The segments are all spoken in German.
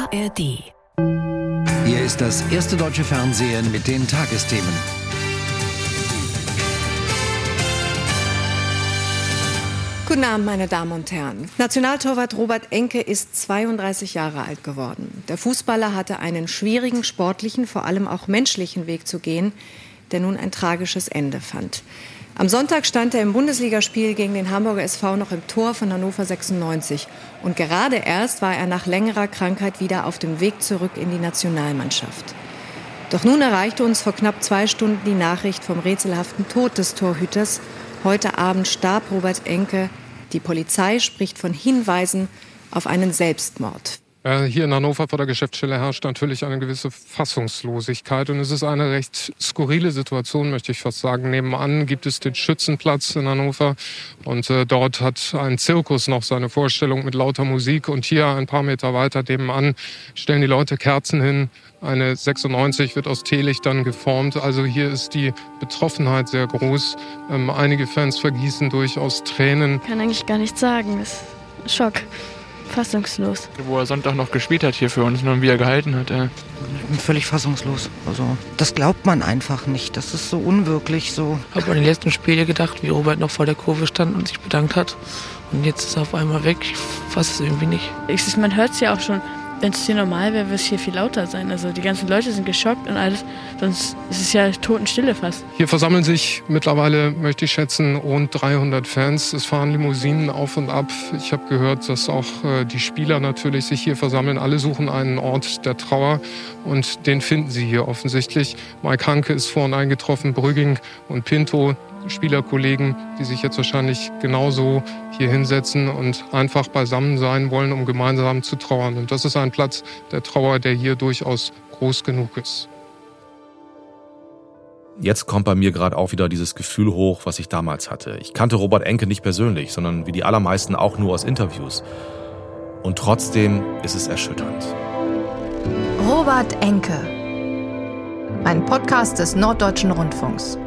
ARD. Hier ist das erste deutsche Fernsehen mit den Tagesthemen. Guten Abend, meine Damen und Herren. Nationaltorwart Robert Enke ist 32 Jahre alt geworden. Der Fußballer hatte einen schwierigen sportlichen, vor allem auch menschlichen Weg zu gehen, der nun ein tragisches Ende fand. Am Sonntag stand er im Bundesligaspiel gegen den Hamburger SV noch im Tor von Hannover 96. Und gerade erst war er nach längerer Krankheit wieder auf dem Weg zurück in die Nationalmannschaft. Doch nun erreichte uns vor knapp 2 Stunden die Nachricht vom rätselhaften Tod des Torhüters. Heute Abend starb Robert Enke. Die Polizei spricht von Hinweisen auf einen Selbstmord. Hier in Hannover vor der Geschäftsstelle herrscht natürlich eine gewisse Fassungslosigkeit. Und es ist eine recht skurrile Situation, möchte ich fast sagen. Nebenan gibt es den Schützenplatz in Hannover. Und dort hat ein Zirkus noch seine Vorstellung mit lauter Musik. Und hier ein paar Meter weiter nebenan stellen die Leute Kerzen hin. Eine 96 wird aus Teelichtern geformt. Also hier ist die Betroffenheit sehr groß. Einige Fans vergießen durchaus Tränen. Ich kann eigentlich gar nichts sagen. Das ist Schock. Fassungslos. Wo er Sonntag noch gespielt hat hier für uns und wie er gehalten hat. Ich bin völlig fassungslos. Also, das glaubt man einfach nicht. Das ist so unwirklich so. Ich habe an die letzten Spiele gedacht, wie Robert noch vor der Kurve stand und sich bedankt hat. Und jetzt ist er auf einmal weg. Ich fasse es irgendwie nicht. Man hört es ja auch schon. Wenn es hier normal wäre, würde es hier viel lauter sein. Also die ganzen Leute sind geschockt und alles. Sonst ist es ja Totenstille fast. Hier versammeln sich mittlerweile, möchte ich schätzen, rund 300 Fans. Es fahren Limousinen auf und ab. Ich habe gehört, dass auch die Spieler natürlich sich hier versammeln. Alle suchen einen Ort der Trauer und den finden sie hier offensichtlich. Mike Hanke ist vorhin eingetroffen, Brügging und Pinto, Spielerkollegen, die sich jetzt wahrscheinlich genauso hier hinsetzen und einfach beisammen sein wollen, um gemeinsam zu trauern. Und das ist ein Platz der Trauer, der hier durchaus groß genug ist. Jetzt kommt bei mir gerade auch wieder dieses Gefühl hoch, was ich damals hatte. Ich kannte Robert Enke nicht persönlich, sondern wie die allermeisten auch nur aus Interviews. Und trotzdem ist es erschütternd. Robert Enke. Ein Podcast des Norddeutschen Rundfunks.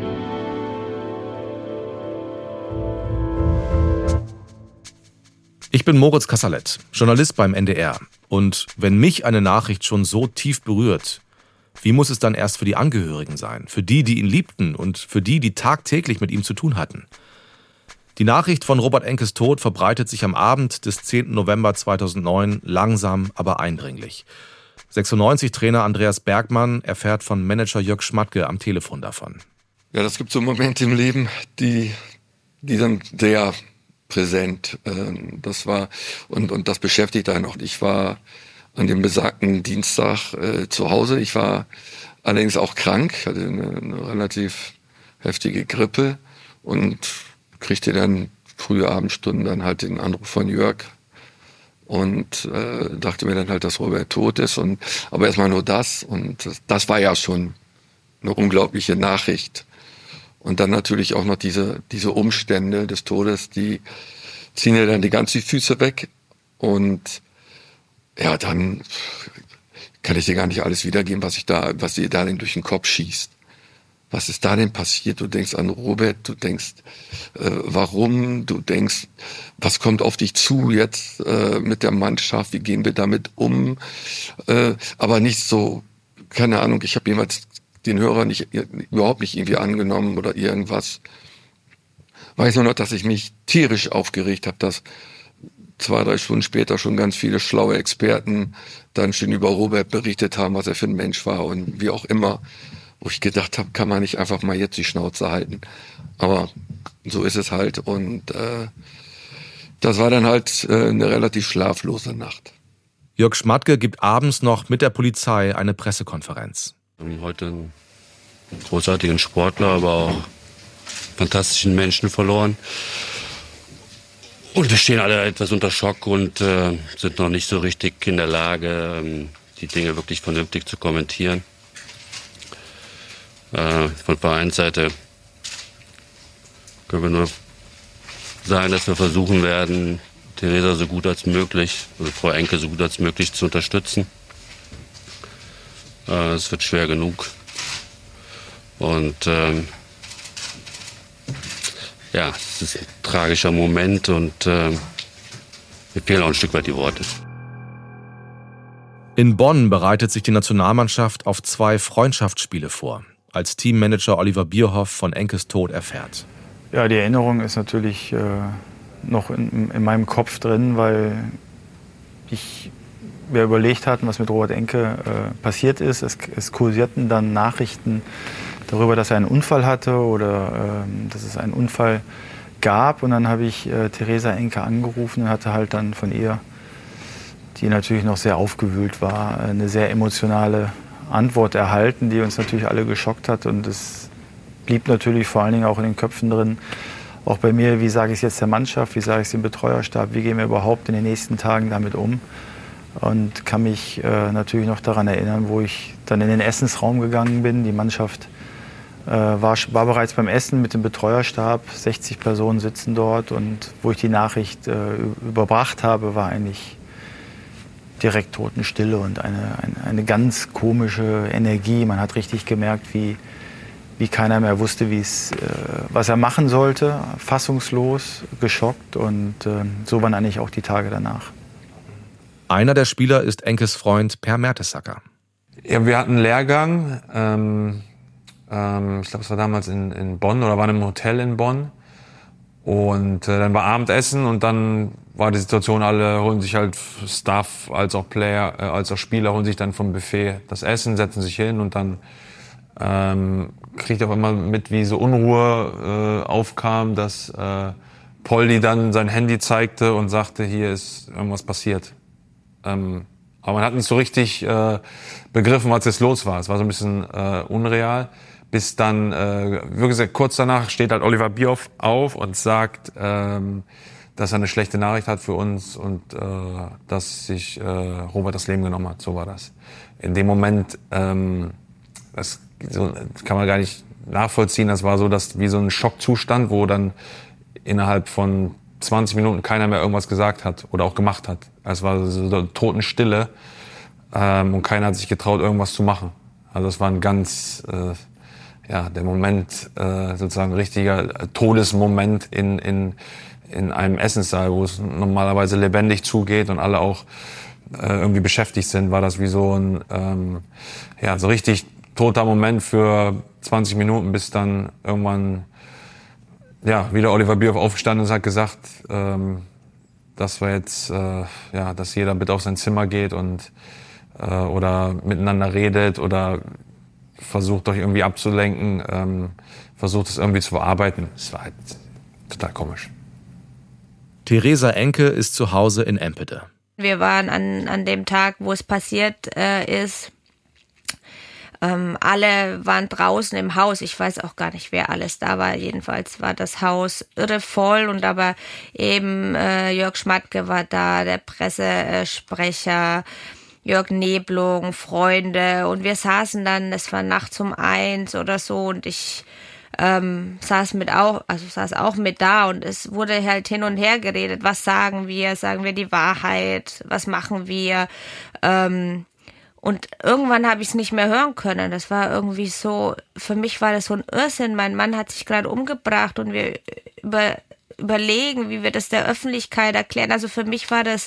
Ich bin Moritz Kasserlet, Journalist beim NDR. Und wenn mich eine Nachricht schon so tief berührt, wie muss es dann erst für die Angehörigen sein? Für die, die ihn liebten und für die, die tagtäglich mit ihm zu tun hatten. Die Nachricht von Robert Enkes Tod verbreitet sich am Abend des 10. November 2009 langsam, aber eindringlich. 96-Trainer Andreas Bergmann erfährt von Manager Jörg Schmatke am Telefon davon. Ja, das gibt so Momente im Leben, die sind sehr präsent. Das war und das beschäftigt einen auch. Ich war an dem besagten Dienstag zu Hause. Ich war allerdings auch krank, hatte eine relativ heftige Grippe und kriegte dann frühe Abendstunden dann halt den Anruf von Jörg und dachte mir dann halt, dass Robert tot ist. Aber erstmal nur das und das war ja schon eine unglaubliche Nachricht. Und dann natürlich auch noch diese Umstände des Todes, die ziehen ja dann die ganzen Füße weg. Und ja, dann kann ich dir gar nicht alles wiedergeben, was dir da denn durch den Kopf schießt. Was ist da denn passiert? Du denkst an Robert, du denkst, warum? Du denkst, was kommt auf dich zu jetzt mit der Mannschaft? Wie gehen wir damit um? Aber nicht so, keine Ahnung, ich habe jemals den Hörer überhaupt nicht irgendwie angenommen oder irgendwas. Weiß nur noch, dass ich mich tierisch aufgeregt habe, dass 2-3 Stunden später schon ganz viele schlaue Experten dann schon über Robert berichtet haben, was er für ein Mensch war und wie auch immer. Wo ich gedacht habe, kann man nicht einfach mal jetzt die Schnauze halten. Aber so ist es halt und das war dann halt eine relativ schlaflose Nacht. Jörg Schmatke gibt abends noch mit der Polizei eine Pressekonferenz. Wir haben heute einen großartigen Sportler, aber auch fantastischen Menschen verloren. Und wir stehen alle etwas unter Schock und sind noch nicht so richtig in der Lage, die Dinge wirklich vernünftig zu kommentieren. Von Vereinsseite können wir nur sagen, dass wir versuchen werden, Theresa so gut als möglich, also Frau Enke so gut als möglich zu unterstützen. Es wird schwer genug. Und es ist ein tragischer Moment und mir fehlen auch ein Stück weit die Worte. In Bonn bereitet sich die Nationalmannschaft auf 2 Freundschaftsspiele vor, als Teammanager Oliver Bierhoff von Enkes Tod erfährt. Ja, die Erinnerung ist natürlich noch in meinem Kopf drin, weil wir überlegt hatten, was mit Robert Enke passiert ist. Es kursierten dann Nachrichten darüber, dass er einen Unfall hatte oder dass es einen Unfall gab. Und dann habe ich Theresa Enke angerufen und hatte halt dann von ihr, die natürlich noch sehr aufgewühlt war, eine sehr emotionale Antwort erhalten, die uns natürlich alle geschockt hat. Und es blieb natürlich vor allen Dingen auch in den Köpfen drin, auch bei mir, wie sage ich es jetzt der Mannschaft, wie sage ich es dem Betreuerstab, wie gehen wir überhaupt in den nächsten Tagen damit um. Und kann mich natürlich noch daran erinnern, wo ich dann in den Essensraum gegangen bin. Die Mannschaft war bereits beim Essen mit dem Betreuerstab. 60 Personen sitzen dort. Und wo ich die Nachricht überbracht habe, war eigentlich direkt Totenstille und eine ganz komische Energie. Man hat richtig gemerkt, wie keiner mehr wusste, was er machen sollte. Fassungslos, geschockt. Und so waren eigentlich auch die Tage danach. Einer der Spieler ist Enkes Freund Per Mertesacker. Ja, wir hatten einen Lehrgang. Ich glaube, es war damals in Bonn oder waren im Hotel in Bonn. Und dann war Abendessen und dann war die Situation, alle holen sich halt Staff als auch Player, als auch Spieler holen sich dann vom Buffet das Essen, setzen sich hin und dann kriegt auf einmal mit, wie so Unruhe aufkam, dass Poldi dann sein Handy zeigte und sagte, hier ist irgendwas passiert. Aber man hat nicht so richtig begriffen, was jetzt los war. Es war so ein bisschen unreal. Bis dann, wie gesagt, kurz danach steht halt Oliver Bierhoff auf und sagt, dass er eine schlechte Nachricht hat für uns und dass sich Robert das Leben genommen hat. So war das. In dem Moment, das kann man gar nicht nachvollziehen. Das war so, dass wie so ein Schockzustand, wo dann innerhalb von 20 Minuten keiner mehr irgendwas gesagt hat oder auch gemacht hat. Es war so eine Totenstille und keiner hat sich getraut, irgendwas zu machen. Also es war ein ganz, der Moment, sozusagen ein richtiger Todesmoment in einem Essenssaal, wo es normalerweise lebendig zugeht und alle auch irgendwie beschäftigt sind, war das wie so ein, so richtig toter Moment für 20 Minuten, bis dann irgendwann wieder Oliver Bierhoff aufgestanden ist und hat gesagt, dass wir jetzt, dass jeder bitte auf sein Zimmer geht und oder miteinander redet oder versucht euch irgendwie abzulenken, versucht es irgendwie zu verarbeiten. Es war halt total komisch. Theresa Enke ist zu Hause in Empede. Wir waren an dem Tag, wo es passiert ist. Alle waren draußen im Haus. Ich weiß auch gar nicht, wer alles da war. Jedenfalls war das Haus irre voll. Und aber eben Jörg Schmatke war da, der Pressesprecher, Jörg Neblung, Freunde. Und wir saßen dann, es war nachts um 1 oder so. Und ich saß auch mit da. Und es wurde halt hin und her geredet. Was sagen wir? Sagen wir die Wahrheit? Was machen wir? Und irgendwann habe ich es nicht mehr hören können. Das war irgendwie so, für mich war das so ein Irrsinn. Mein Mann hat sich gerade umgebracht und wir überlegen, wie wir das der Öffentlichkeit erklären. Also für mich war das,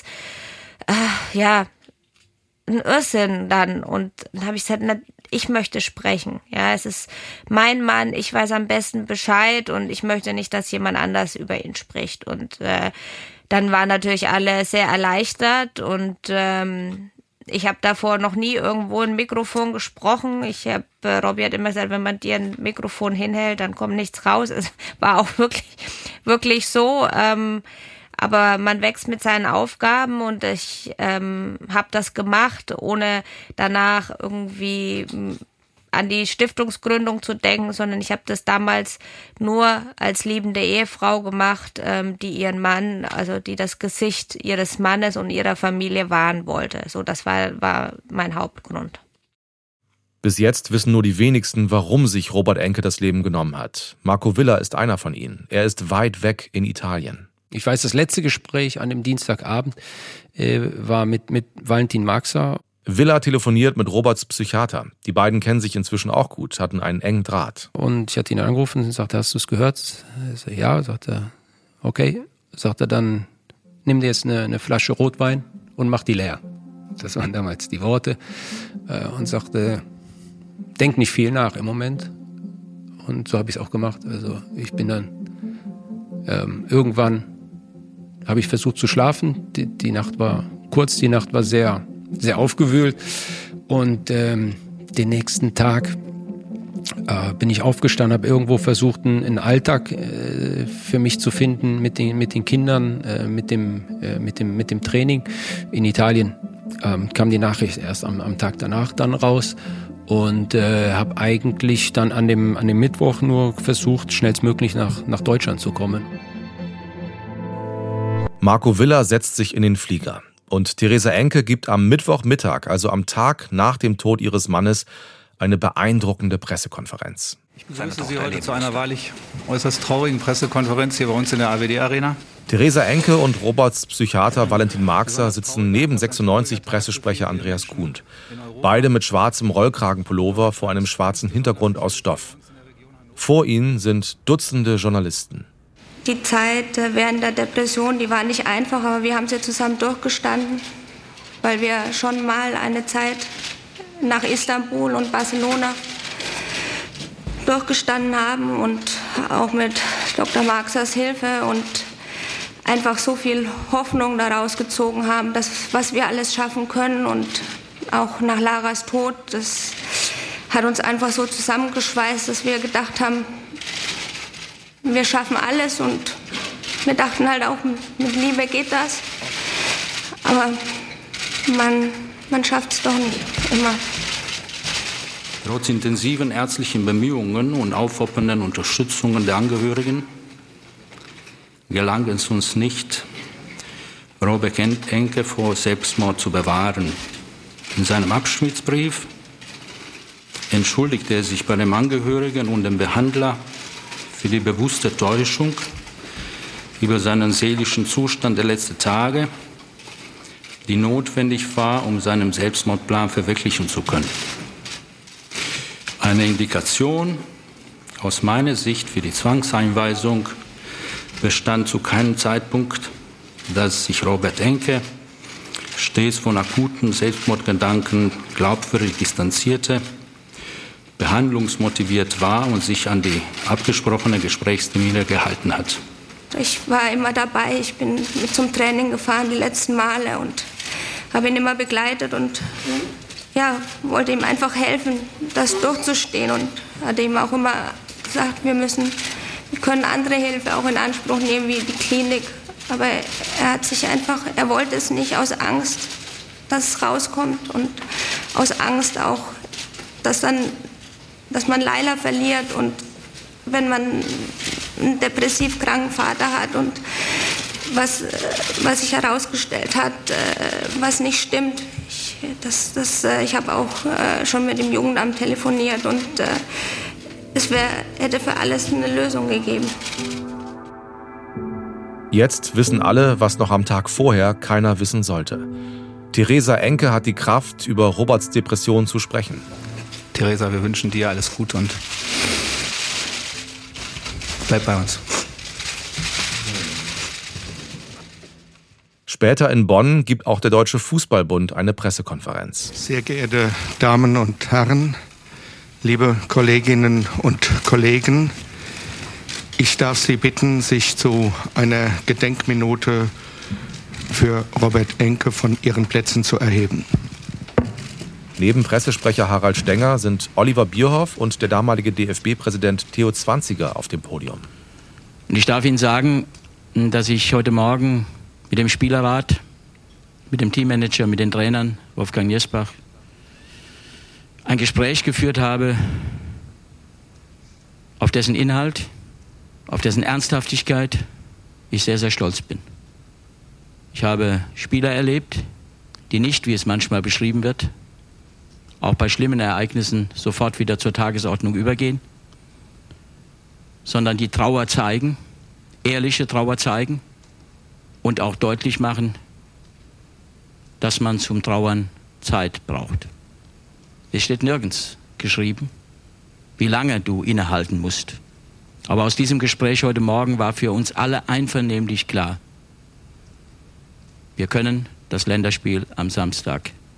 ein Irrsinn dann. Und dann habe ich gesagt, ich möchte sprechen. Ja, es ist mein Mann, ich weiß am besten Bescheid und ich möchte nicht, dass jemand anders über ihn spricht. Und dann waren natürlich alle sehr erleichtert und ich habe davor noch nie irgendwo ein Mikrofon gesprochen. Robby hat immer gesagt, wenn man dir ein Mikrofon hinhält, dann kommt nichts raus. Es war auch wirklich so. Aber man wächst mit seinen Aufgaben und ich habe das gemacht, ohne danach irgendwie an die Stiftungsgründung zu denken, sondern ich habe das damals nur als liebende Ehefrau gemacht, die ihren Mann, also die das Gesicht ihres Mannes und ihrer Familie wahren wollte. So, das war mein Hauptgrund. Bis jetzt wissen nur die wenigsten, warum sich Robert Enke das Leben genommen hat. Marco Villa ist einer von ihnen. Er ist weit weg in Italien. Ich weiß, das letzte Gespräch an dem Dienstagabend war mit Valentin Marxer. Villa telefoniert mit Roberts Psychiater. Die beiden kennen sich inzwischen auch gut, hatten einen engen Draht. Und ich hatte ihn angerufen und sagte, hast du es gehört? Ich sagte, ja, sagt er, okay. Sagt er, dann nimm dir jetzt eine Flasche Rotwein und mach die leer. Das waren damals die Worte. Und sagte, denk nicht viel nach im Moment. Und so habe ich es auch gemacht. Also ich bin dann irgendwann habe ich versucht zu schlafen. Die Nacht war kurz, die Nacht war sehr, sehr aufgewühlt. Und den nächsten Tag bin ich aufgestanden, habe irgendwo versucht, einen Alltag für mich zu finden mit den Kindern, mit dem Training. In Italien kam die Nachricht erst am Tag danach dann raus. Und habe eigentlich dann an dem Mittwoch nur versucht, schnellstmöglich nach Deutschland zu kommen. Marco Villa setzt sich in den Flieger. Und Theresa Enke gibt am Mittwochmittag, also am Tag nach dem Tod ihres Mannes, eine beeindruckende Pressekonferenz. Ich begrüße Sie heute zu einer wahrlich äußerst traurigen Pressekonferenz hier bei uns in der AWD Arena. Theresa Enke und Roberts Psychiater Valentin Marxer sitzen neben 96 Pressesprecher Andreas Kuhnt. Beide mit schwarzem Rollkragenpullover vor einem schwarzen Hintergrund aus Stoff. Vor ihnen sind Dutzende Journalisten. Die Zeit während der Depression, die war nicht einfach, aber wir haben sie zusammen durchgestanden, weil wir schon mal eine Zeit nach Istanbul und Barcelona durchgestanden haben und auch mit Dr. Marxers Hilfe und einfach so viel Hoffnung daraus gezogen haben, dass, was wir alles schaffen können. Und auch nach Laras Tod, das hat uns einfach so zusammengeschweißt, dass wir gedacht haben, wir schaffen alles. Und wir dachten halt auch, mit Liebe geht das. Aber man schafft es doch nicht immer. Trotz intensiven ärztlichen Bemühungen und aufopfernden Unterstützungen der Angehörigen gelang es uns nicht, Robert Enke vor Selbstmord zu bewahren. In seinem Abschiedsbrief entschuldigte er sich bei dem Angehörigen und dem Behandler für die bewusste Täuschung über seinen seelischen Zustand der letzten Tage, die notwendig war, um seinen Selbstmordplan verwirklichen zu können. Eine Indikation aus meiner Sicht für die Zwangseinweisung bestand zu keinem Zeitpunkt, dass sich Robert Enke stets von akuten Selbstmordgedanken glaubwürdig distanzierte, behandlungsmotiviert war und sich an die abgesprochene Gesprächstermine gehalten hat. Ich war immer dabei, ich bin mit zum Training gefahren die letzten Male und habe ihn immer begleitet und ja, wollte ihm einfach helfen, das durchzustehen und hatte ihm auch immer gesagt, wir können andere Hilfe auch in Anspruch nehmen, wie die Klinik. Aber er wollte es nicht aus Angst, dass es rauskommt und aus Angst auch, dass man Laila verliert und wenn man einen depressiv kranken Vater hat und was sich herausgestellt hat, was nicht stimmt. Ich habe auch schon mit dem Jugendamt telefoniert und es hätte für alles eine Lösung gegeben. Jetzt wissen alle, was noch am Tag vorher keiner wissen sollte. Theresa Enke hat die Kraft, über Roberts Depression zu sprechen. Theresa, wir wünschen dir alles Gute und bleib bei uns. Später in Bonn gibt auch der Deutsche Fußballbund eine Pressekonferenz. Sehr geehrte Damen und Herren, liebe Kolleginnen und Kollegen, ich darf Sie bitten, sich zu einer Gedenkminute für Robert Enke von Ihren Plätzen zu erheben. Neben Pressesprecher Harald Stenger sind Oliver Bierhoff und der damalige DFB-Präsident Theo Zwanziger auf dem Podium. Und ich darf Ihnen sagen, dass ich heute Morgen mit dem Spielerrat, mit dem Teammanager, mit den Trainern, Wolfgang Niesbach, ein Gespräch geführt habe, auf dessen Inhalt, auf dessen Ernsthaftigkeit ich sehr, sehr stolz bin. Ich habe Spieler erlebt, die nicht, wie es manchmal beschrieben wird, auch bei schlimmen Ereignissen sofort wieder zur Tagesordnung übergehen, sondern die Trauer zeigen, ehrliche Trauer zeigen und auch deutlich machen, dass man zum Trauern Zeit braucht. Es steht nirgends geschrieben, wie lange du innehalten musst. Aber aus diesem Gespräch heute Morgen war für uns alle einvernehmlich klar, wir können das Länderspiel am Samstag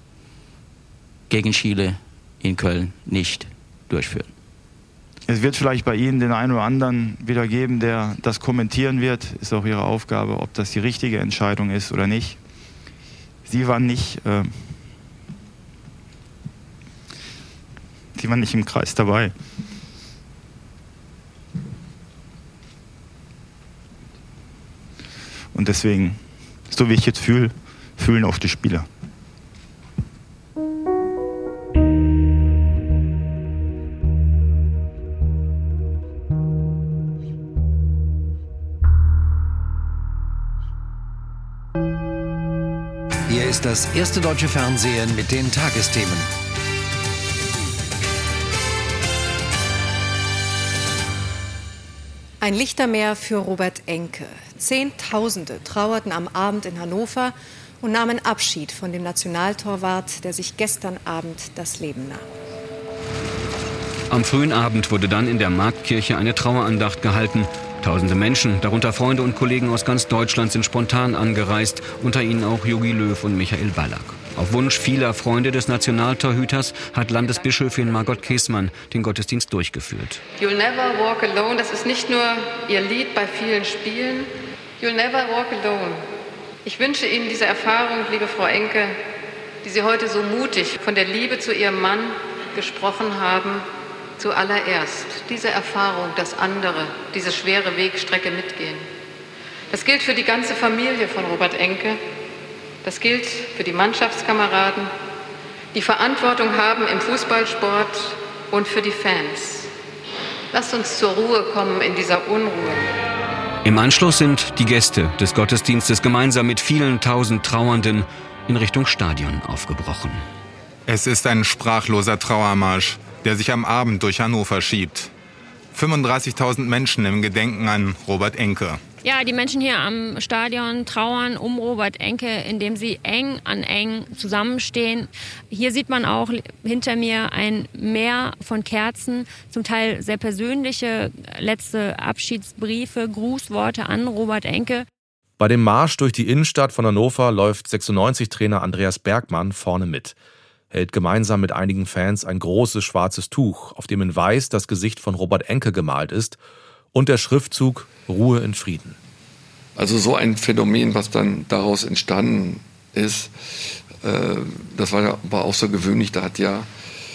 gegen Chile in Köln nicht durchführen. Es wird vielleicht bei Ihnen den einen oder anderen wieder geben, der das kommentieren wird. Ist auch Ihre Aufgabe, ob das die richtige Entscheidung ist oder nicht. Sie waren nicht im Kreis dabei. Und deswegen, so wie ich jetzt fühle, fühlen auch die Spieler. Hier ist das erste deutsche Fernsehen mit den Tagesthemen. Ein Lichtermeer für Robert Enke. Zehntausende trauerten am Abend in Hannover und nahmen Abschied von dem Nationaltorwart, der sich gestern Abend das Leben nahm. Am frühen Abend wurde dann in der Marktkirche eine Trauerandacht gehalten. Tausende Menschen, darunter Freunde und Kollegen aus ganz Deutschland, sind spontan angereist, unter ihnen auch Jogi Löw und Michael Ballack. Auf Wunsch vieler Freunde des Nationaltorhüters hat Landesbischöfin Margot Käßmann den Gottesdienst durchgeführt. You'll never walk alone, das ist nicht nur ihr Lied bei vielen Spielen. You'll never walk alone. Ich wünsche Ihnen diese Erfahrung, liebe Frau Enke, die Sie heute so mutig von der Liebe zu Ihrem Mann gesprochen haben, zuallererst. Diese Erfahrung, dass andere diese schwere Wegstrecke mitgehen. Das gilt für die ganze Familie von Robert Enke. Das gilt für die Mannschaftskameraden, die Verantwortung haben im Fußballsport und für die Fans. Lasst uns zur Ruhe kommen in dieser Unruhe. Im Anschluss sind die Gäste des Gottesdienstes gemeinsam mit vielen tausend Trauernden in Richtung Stadion aufgebrochen. Es ist ein sprachloser Trauermarsch, der sich am Abend durch Hannover schiebt. 35.000 Menschen im Gedenken an Robert Enke. Ja, die Menschen hier am Stadion trauern um Robert Enke, indem sie eng an eng zusammenstehen. Hier sieht man auch hinter mir ein Meer von Kerzen, zum Teil sehr persönliche letzte Abschiedsbriefe, Grußworte an Robert Enke. Bei dem Marsch durch die Innenstadt von Hannover läuft 96-Trainer Andreas Bergmann vorne mit. Hält gemeinsam mit einigen Fans ein großes schwarzes Tuch, auf dem in Weiß das Gesicht von Robert Enke gemalt ist und der Schriftzug Ruhe in Frieden. Also so ein Phänomen, was dann daraus entstanden ist, das war auch so gewöhnlich. Da hat ja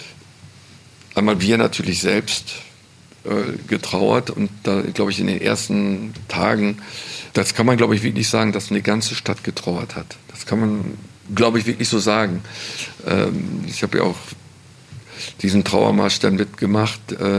einmal wir natürlich selbst getrauert und da, glaube ich, in den ersten Tagen, das kann man, glaube ich, wirklich sagen, dass eine ganze Stadt getrauert hat. Das kann man, glaube ich, wirklich so sagen. Ich habe ja auch diesen Trauermarsch dann mitgemacht,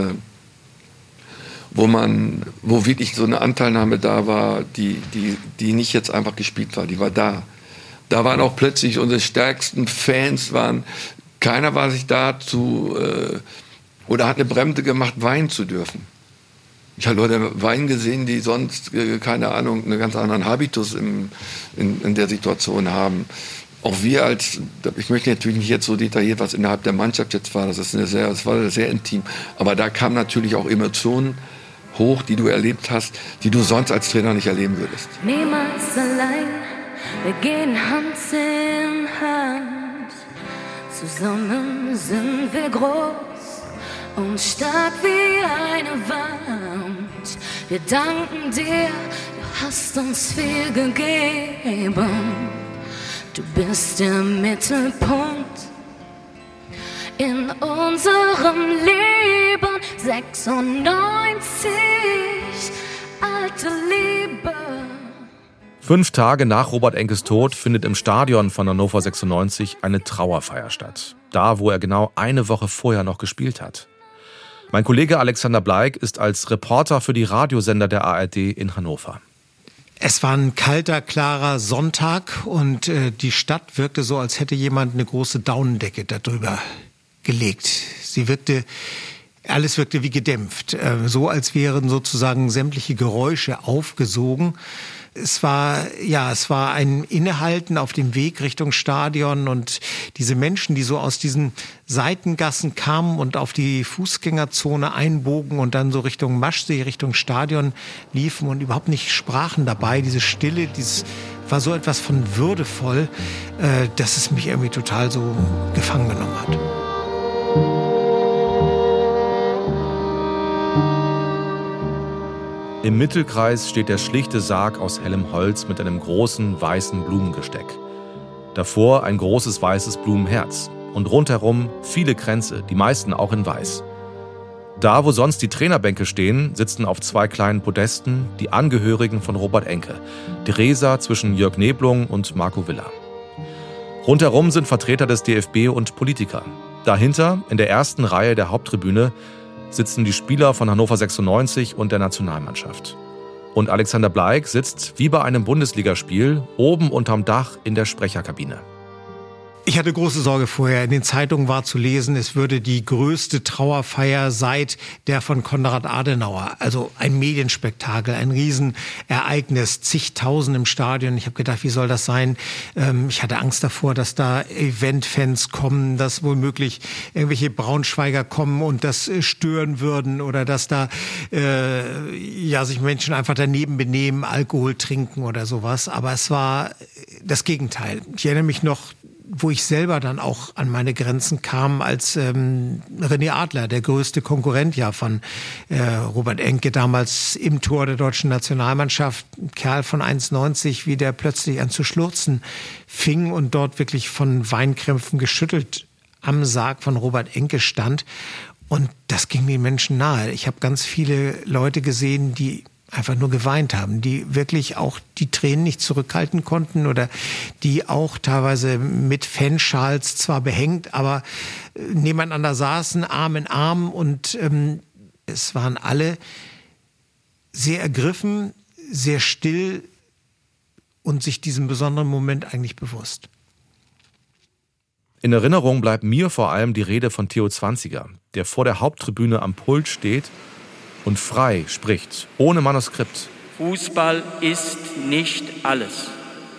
wo wirklich so eine Anteilnahme da war, die nicht jetzt einfach gespielt war, die war da. Da waren auch plötzlich unsere stärksten Fans, keiner war sich dazu oder hat eine Bremse gemacht, weinen zu dürfen. Ich habe Leute weinen gesehen, die sonst, keine Ahnung, einen ganz anderen Habitus in der Situation haben. Auch wir ich möchte natürlich nicht jetzt so detailliert, was innerhalb der Mannschaft jetzt war, das war sehr intim, aber da kamen natürlich auch Emotionen hoch, die du erlebt hast, die du sonst als Trainer nicht erleben würdest. Niemals allein, wir gehen Hand in Hand. Zusammen sind wir groß und stark wie eine Wand. Wir danken dir, du hast uns viel gegeben. Du bist der Mittelpunkt in unserem Leben. 96, alte Liebe. 5 Tage nach Robert Enkes Tod findet im Stadion von Hannover 96 eine Trauerfeier statt. Da, wo er genau eine Woche vorher noch gespielt hat. Mein Kollege Alexander Bleik ist als Reporter für die Radiosender der ARD in Hannover. Es war ein kalter, klarer Sonntag und die Stadt wirkte so, als hätte jemand eine große Daunendecke darüber gelegt. Alles wirkte wie gedämpft, so als wären sozusagen sämtliche Geräusche aufgesogen. Es war ein Innehalten auf dem Weg Richtung Stadion und diese Menschen, die so aus diesen Seitengassen kamen und auf die Fußgängerzone einbogen und dann so Richtung Maschsee, Richtung Stadion liefen und überhaupt nicht sprachen dabei. Diese Stille, dieses war so etwas von würdevoll, dass es mich irgendwie total so gefangen genommen hat. Im Mittelkreis steht der schlichte Sarg aus hellem Holz mit einem großen weißen Blumengesteck. Davor ein großes weißes Blumenherz und rundherum viele Kränze, die meisten auch in weiß. Da, wo sonst die Trainerbänke stehen, sitzen auf 2 kleinen Podesten die Angehörigen von Robert Enke, Theresa zwischen Jörg Neblung und Marco Villa. Rundherum sind Vertreter des DFB und Politiker. Dahinter, in der ersten Reihe der Haupttribüne, sitzen die Spieler von Hannover 96 und der Nationalmannschaft. Und Alexander Bleik sitzt, wie bei einem Bundesligaspiel, oben unterm Dach in der Sprecherkabine. Ich hatte große Sorge vorher. In den Zeitungen war zu lesen, es würde die größte Trauerfeier seit der von Konrad Adenauer. Also ein Medienspektakel, ein Riesenereignis, zigtausend im Stadion. Ich habe gedacht, wie soll das sein? Ich hatte Angst davor, dass da Eventfans kommen, dass womöglich irgendwelche Braunschweiger kommen und das stören würden oder dass da sich Menschen einfach daneben benehmen, Alkohol trinken oder sowas. Aber es war das Gegenteil. Ich erinnere mich noch, wo ich selber dann auch an meine Grenzen kam, als René Adler, der größte Konkurrent ja von Robert Enke, damals im Tor der deutschen Nationalmannschaft, ein Kerl von 1,90, wie der plötzlich an zu schluchzen fing und dort wirklich von Weinkrämpfen geschüttelt am Sarg von Robert Enke stand. Und das ging den Menschen nahe. Ich habe ganz viele Leute gesehen, die einfach nur geweint haben, die wirklich auch die Tränen nicht zurückhalten konnten oder die auch teilweise mit Fanschals zwar behängt, aber nebeneinander saßen, Arm in Arm und es waren alle sehr ergriffen, sehr still und sich diesem besonderen Moment eigentlich bewusst. In Erinnerung bleibt mir vor allem die Rede von Theo Zwanziger, der vor der Haupttribüne am Pult steht und frei spricht, ohne Manuskript. Fußball ist nicht alles.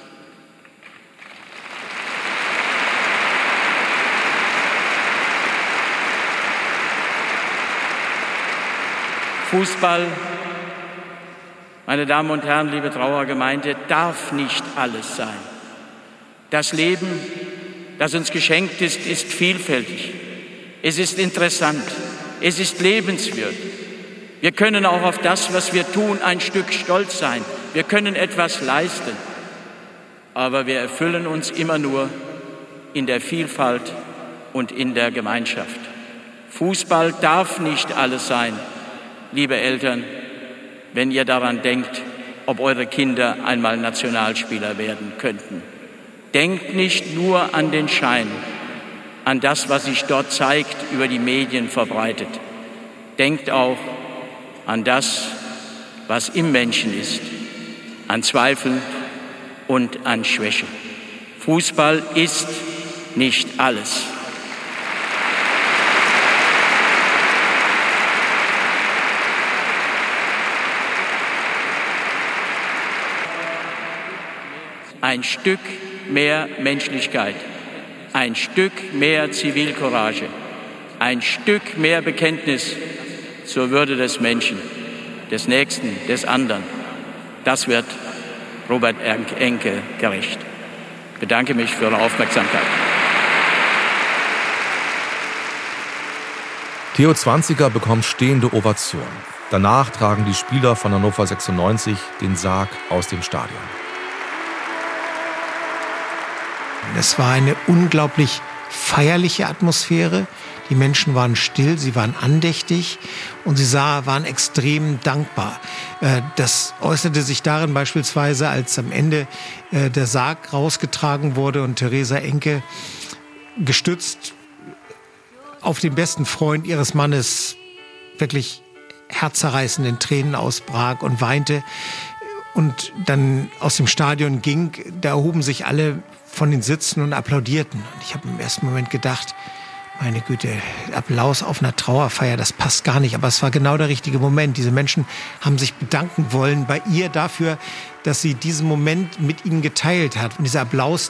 Fußball, meine Damen und Herren, liebe Trauergemeinde, darf nicht alles sein. Das Leben, das uns geschenkt ist, ist vielfältig. Es ist interessant. Es ist lebenswert. Wir können auch auf das, was wir tun, ein Stück stolz sein. Wir können etwas leisten. Aber wir erfüllen uns immer nur in der Vielfalt und in der Gemeinschaft. Fußball darf nicht alles sein, liebe Eltern, wenn ihr daran denkt, ob eure Kinder einmal Nationalspieler werden könnten. Denkt nicht nur an den Schein, an das, was sich dort zeigt, über die Medien verbreitet. Denkt auch an das, was im Menschen ist, an Zweifeln und an Schwäche. Fußball ist nicht alles. Ein Stück mehr Menschlichkeit, ein Stück mehr Zivilcourage, ein Stück mehr Bekenntnis zur Würde des Menschen, des Nächsten, des anderen. Das wird Robert Enke gerecht. Ich bedanke mich für Ihre Aufmerksamkeit. Theo Zwanziger bekommt stehende Ovation. Danach tragen die Spieler von Hannover 96 den Sarg aus dem Stadion. Es war eine unglaublich feierliche Atmosphäre. Die Menschen waren still, sie waren andächtig und sie waren extrem dankbar. Das äußerte sich darin beispielsweise, als am Ende der Sarg rausgetragen wurde und Theresa Enke gestützt auf den besten Freund ihres Mannes wirklich herzzerreißenden Tränen ausbrach und weinte und dann aus dem Stadion ging. Da erhoben sich alle von den Sitzen und applaudierten. Und ich habe im ersten Moment gedacht, meine Güte, Applaus auf einer Trauerfeier, das passt gar nicht. Aber es war genau der richtige Moment. Diese Menschen haben sich bedanken wollen bei ihr dafür, dass sie diesen Moment mit ihnen geteilt hat. Und dieser Applaus,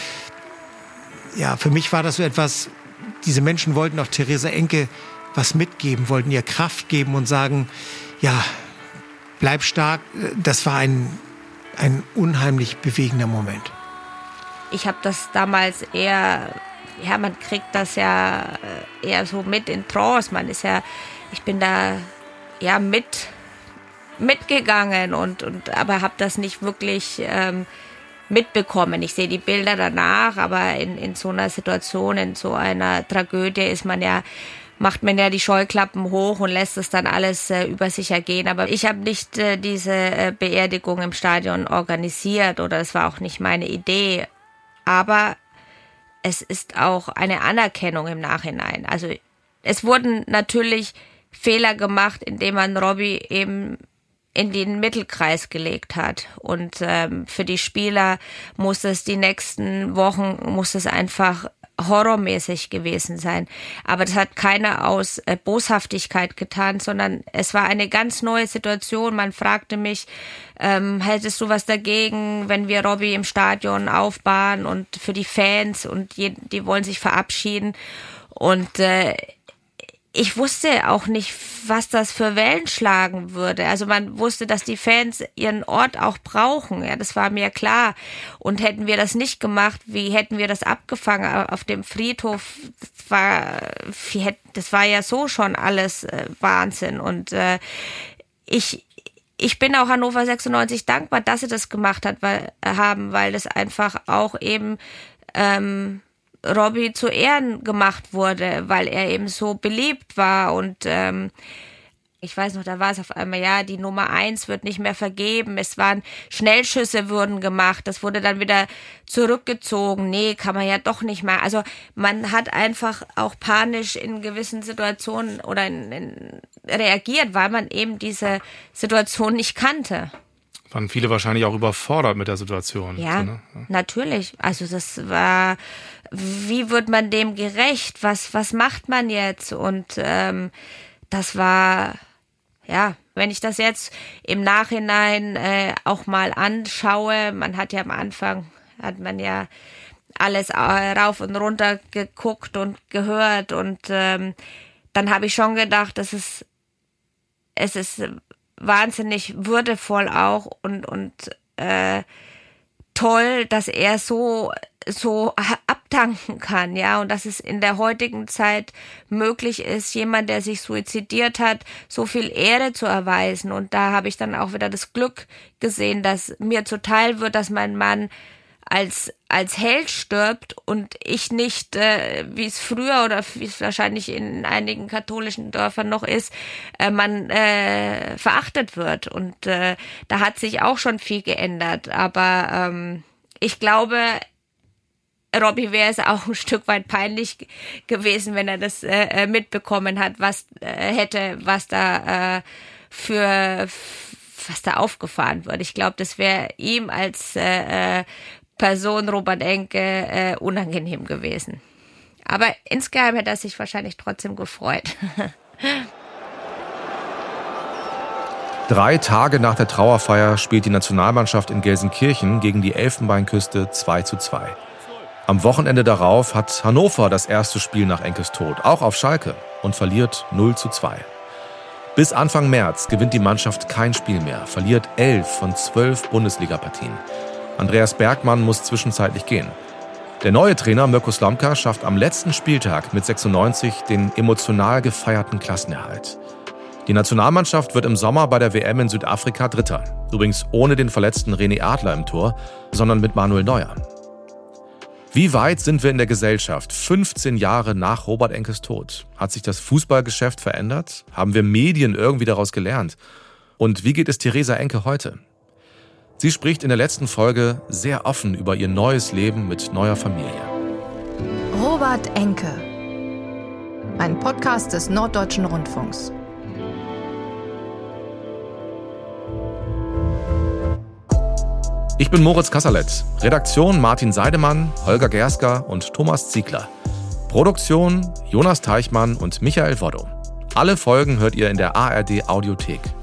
für mich war das so etwas, diese Menschen wollten auch Theresa Enke was mitgeben, wollten ihr Kraft geben und sagen, ja, bleib stark. Das war ein ein unheimlich bewegender Moment. Ich habe das damals eher, man kriegt das ja eher so mit in Trance. Ich bin da ja mitgegangen aber habe das nicht wirklich mitbekommen. Ich sehe die Bilder danach, aber in so einer Situation, in so einer Tragödie macht man ja die Scheuklappen hoch und lässt es dann alles über sich ergehen. Aber ich habe nicht diese Beerdigung im Stadion organisiert oder es war auch nicht meine Idee. Aber es ist auch eine Anerkennung im Nachhinein. Also es wurden natürlich Fehler gemacht, indem man Robbie eben in den Mittelkreis gelegt hat. Und für die Spieler muss es die nächsten Wochen einfach horrormäßig gewesen sein. Aber das hat keiner aus Boshaftigkeit getan, sondern es war eine ganz neue Situation. Man fragte mich, hättest du was dagegen, wenn wir Robbie im Stadion aufbahren und für die Fans und die wollen sich verabschieden. Und ich wusste auch nicht, was das für Wellen schlagen würde. Also man wusste, dass die Fans ihren Ort auch brauchen. Ja, das war mir klar. Und hätten wir das nicht gemacht, wie hätten wir das abgefangen auf dem Friedhof? Das war ja so schon alles Wahnsinn. Und ich bin auch Hannover 96 dankbar, dass sie das gemacht weil das einfach auch eben Robbie zu Ehren gemacht wurde, weil er eben so beliebt war und ich weiß noch, da war es auf einmal, die Nummer 1 wird nicht mehr vergeben, es waren Schnellschüsse wurden gemacht, das wurde dann wieder zurückgezogen, nee, kann man ja doch nicht mehr, also man hat einfach auch panisch in gewissen Situationen oder reagiert, weil man eben diese Situation nicht kannte. Waren viele wahrscheinlich auch überfordert mit der Situation. Ja, so, ne? Ja. Natürlich. Also das war, wie wird man dem gerecht? Was macht man jetzt? Und das war, wenn ich das jetzt im Nachhinein auch mal anschaue, man hat ja am Anfang, alles rauf und runter geguckt und gehört und dann habe ich schon gedacht, es ist wahnsinnig würdevoll auch und toll, dass er so abdanken kann, ja, und dass es in der heutigen Zeit möglich ist, jemand, der sich suizidiert hat, so viel Ehre zu erweisen. Und da habe ich dann auch wieder das Glück gesehen, dass mir zuteil wird, dass mein Mann als Held stirbt und ich nicht, wie es früher oder wie es wahrscheinlich in einigen katholischen Dörfern noch ist, man verachtet wird. Und da hat sich auch schon viel geändert. Aber ich glaube, Robbie wäre es auch ein Stück weit peinlich gewesen, wenn er das mitbekommen hat, was da aufgefahren wird. Ich glaube, das wäre ihm als Person Robert Enke unangenehm gewesen. Aber insgeheim hätte er sich wahrscheinlich trotzdem gefreut. 3 Tage nach der Trauerfeier spielt die Nationalmannschaft in Gelsenkirchen gegen die Elfenbeinküste 2:2. Am Wochenende darauf hat Hannover das erste Spiel nach Enkes Tod, auch auf Schalke, und verliert 0:2. Bis Anfang März gewinnt die Mannschaft kein Spiel mehr, verliert 11 von 12 Bundesligapartien. Andreas Bergmann muss zwischenzeitlich gehen. Der neue Trainer Mirko Slomka schafft am letzten Spieltag mit 96 den emotional gefeierten Klassenerhalt. Die Nationalmannschaft wird im Sommer bei der WM in Südafrika Dritter. Übrigens ohne den verletzten René Adler im Tor, sondern mit Manuel Neuer. Wie weit sind wir in der Gesellschaft 15 Jahre nach Robert Enkes Tod? Hat sich das Fußballgeschäft verändert? Haben wir Medien irgendwie daraus gelernt? Und wie geht es Theresa Enke heute? Sie spricht in der letzten Folge sehr offen über ihr neues Leben mit neuer Familie. Robert Enke. Ein Podcast des Norddeutschen Rundfunks. Ich bin Moritz Kasserlet. Redaktion Martin Seidemann, Holger Gersker und Thomas Ziegler. Produktion Jonas Teichmann und Michael Woddo. Alle Folgen hört ihr in der ARD Audiothek.